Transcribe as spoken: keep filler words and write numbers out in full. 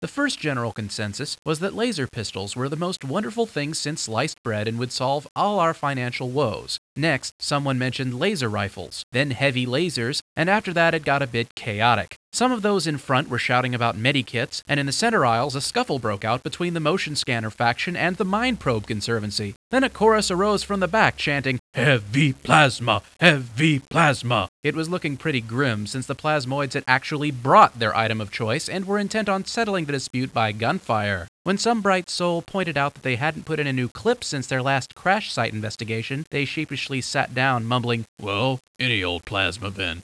The first general consensus was that laser pistols were the most wonderful thing since sliced bread and would solve all our financial woes. Next, someone mentioned laser rifles, then heavy lasers, and after that it got a bit chaotic. Some of those in front were shouting about medikits, and in the center aisles a scuffle broke out between the motion scanner faction and the Mind Probe Conservancy. Then a chorus arose from the back chanting, "Heavy plasma! Heavy plasma!" It was looking pretty grim since the plasmoids had actually brought their item of choice and were intent on settling the dispute by gunfire. When some bright soul pointed out that they hadn't put in a new clip since their last crash site investigation, they sheepishly sat down, mumbling, "Well, any old plasma then."